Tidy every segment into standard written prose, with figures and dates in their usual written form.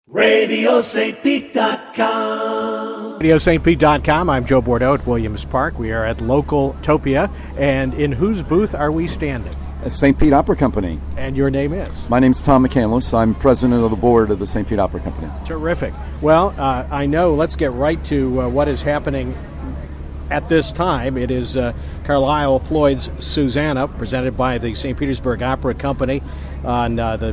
RadioSt.Pete.com. RadioSt.Pete.com. I'm Joe Bordeaux at Williams Park. We are at Localtopia. And in whose booth are we standing? St. Pete Opera Company. And your name is? My name's Tom McCandless. I'm president of the board of the St. Pete Opera Company. Terrific. Well, I know. Let's get right to what is happening at this time. It is Carlisle Floyd's Susanna, presented by the St. Petersburg Opera Company on the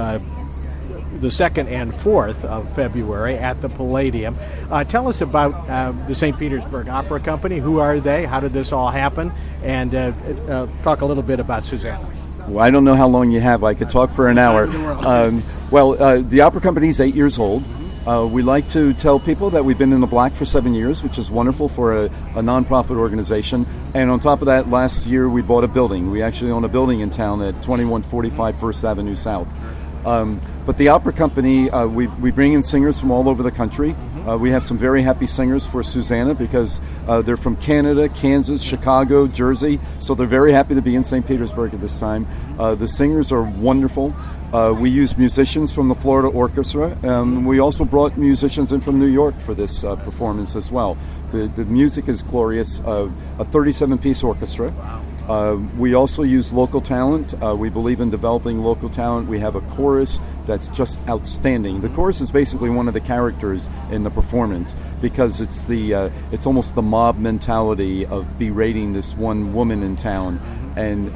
2nd and 4th of February at the Palladium. Tell us about the St. Petersburg Opera Company. Who are they? How did this all happen? And talk a little bit about Susanna. Well, I don't know how long you have. I could talk for an hour. The Opera Company is 8 years old. We like to tell people that we've been in the black for 7 years, which is wonderful for a nonprofit organization. And on top of that, last year we bought a building. We actually own a building in town at 2145 First Avenue South. But the Opera Company, we bring in singers from all over the country. We have some very happy singers for Susanna because they're from Canada, Kansas, Chicago, Jersey, so they're very happy to be in St. Petersburg at this time. The singers are wonderful. We use musicians from the Florida Orchestra. We also brought musicians in from New York for this performance as well. The music is glorious, a 37-piece orchestra. We also use local talent. We believe in developing local talent. We have a chorus that's just outstanding. The chorus is basically one of the characters in the performance because it's almost the mob mentality of berating this one woman in town. And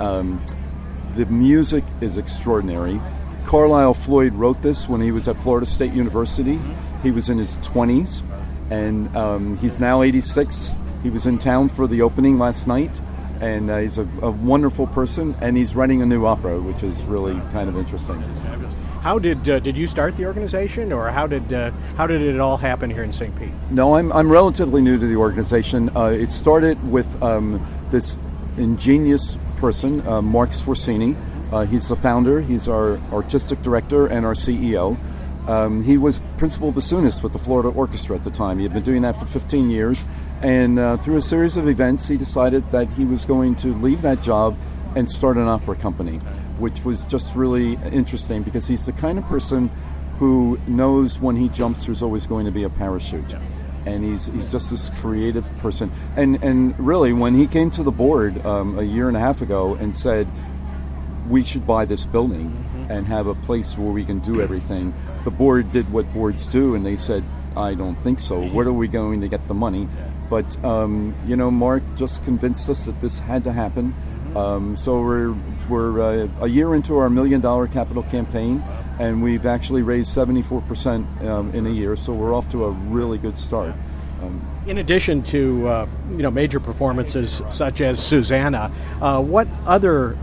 the music is extraordinary. Carlisle Floyd wrote this when he was at Florida State University. He was in his 20s, and he's now 86. He was in town for the opening last night. And he's a wonderful person, and he's writing a new opera, which is really kind of interesting. How did you start the organization, or how did it all happen here in St. Pete? No, I'm relatively new to the organization. It started with this ingenious person, Mark Sforzini. He's the founder. He's our artistic director and our CEO. He was principal bassoonist with the Florida Orchestra at the time. He had been doing that for 15 years. And through a series of events, he decided that he was going to leave that job and start an opera company, which was just really interesting because he's the kind of person who knows when he jumps, there's always going to be a parachute. And he's just this creative person. And really, when he came to the board a year and a half ago and said, we should buy this building and have a place where we can do everything, the board did what boards do, and they said, I don't think so. Where are we going to get the money? But, Mark just convinced us that this had to happen. So we're a year into our $1 million capital campaign, and we've actually raised 74% in a year, so we're off to a really good start. In addition to major performances such as Susanna, what other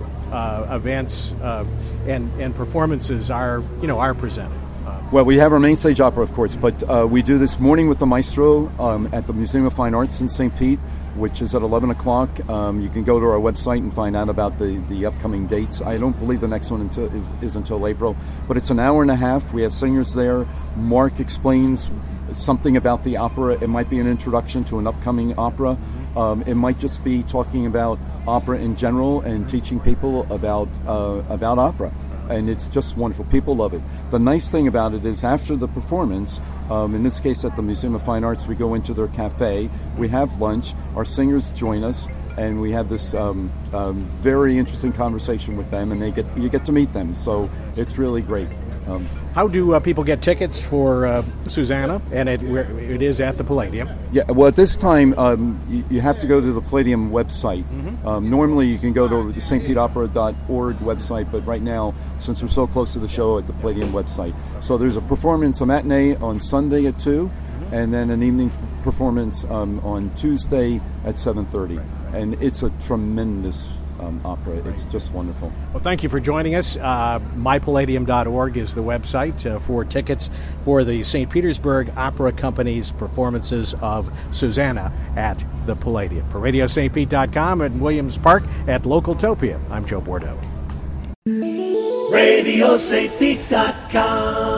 events and performances are presented? Well, we have our main stage opera, of course, but we do this Morning with the Maestro at the Museum of Fine Arts in St. Pete, which is at 11 o'clock. You can go to our website and find out about the upcoming dates. I don't believe the next one is until April, but it's an hour and a half. We have singers there. Mark explains something about the opera. It might be an introduction to an upcoming opera. It might just be talking about opera in general and teaching people about opera. And it's just wonderful. People love it. The nice thing about it is after the performance, in this case at the Museum of Fine Arts, we go into their cafe, we have lunch, our singers join us, and we have this very interesting conversation with them, and you get to meet them. So it's really great. How do people get tickets for Susanna? And it is at the Palladium. Yeah, well, at this time, you have to go to the Palladium website. Normally, you can go to the stpeteopera.org website, but right now, since we're so close to the show, at the Palladium website. So there's a performance, a matinee on Sunday at 2, and then an evening performance on Tuesday at 7:30. And it's a tremendous opera. It's just wonderful. Well, thank you for joining us. mypalladium.org is the website for tickets for the St. Petersburg Opera Company's performances of Susanna at the Palladium. For RadioSt.Pete.com at Williams Park at Localtopia, I'm Joe Bordeaux. RadioSt.Pete.com